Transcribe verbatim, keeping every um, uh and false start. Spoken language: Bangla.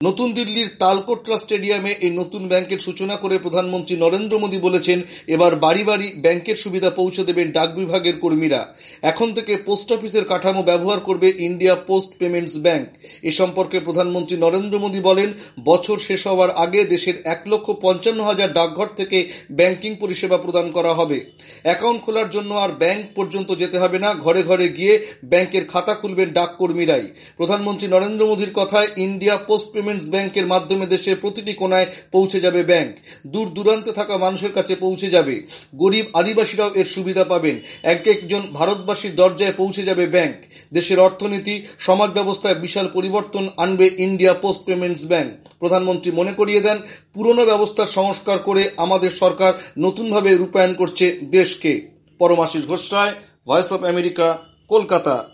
নতুন দিল্লির তালকোটরা স্টেডিয়ামে এই নতুন ব্যাংকের সূচনা করে প্রধানমন্ত্রী নরেন্দ্র মোদী বলেছেন, এবার বাড়ি বাড়ি ব্যাংকের সুবিধা পৌঁছে দেবেন ডাক বিভাগের কর্মীরা। এখন থেকে পোস্ট অফিসের কাঠামো ব্যবহার করবে ইন্ডিয়া পোস্ট পেমেন্টস ব্যাংক। এ সম্পর্কে প্রধানমন্ত্রী নরেন্দ্র মোদী বলেন, বছর শেষ হওয়ার আগে দেশের এক লক্ষ পঞ্চান্ন হাজার ডাকঘর থেকে ব্যাংকিং পরিষেবা প্রদান করা হবে। অ্যাকাউন্ট খোলার জন্য আর ব্যাংক পর্যন্ত যেতে হবে না, ঘরে ঘরে গিয়ে ব্যাংকের খাতা খুলবেন ডাক কর্মীরাই। প্রধানমন্ত্রী নরেন্দ্র মোদীর কথায় ইন্ডিয়া পোস্ট পেমেন্টস ব্যাংকের মাধ্যমে দেশের প্রতিটি কোনায় পৌঁছে যাবে ব্যাংক। দূর দূরান্তে থাকা মানুষের কাছে পৌঁছে যাবে। গরিব আদিবাসীরাও এর সুবিধা পাবেন। এক একজন ভারতবাসীর দরজায় পৌঁছে যাবে ব্যাংক। দেশের অর্থনীতি, সমাজ ব্যবস্থায় বিশাল পরিবর্তন আনবে ইন্ডিয়া পোস্ট পেমেন্টস ব্যাংক। প্রধানমন্ত্রী মনে করিয়ে দেন, পুরনো ব্যবস্থার সংস্কার করে আমাদের সরকার নতুনভাবে রূপায়ণ করছে দেশকে। Paramashis Ghosh Roy, Voice of America, Kolkata.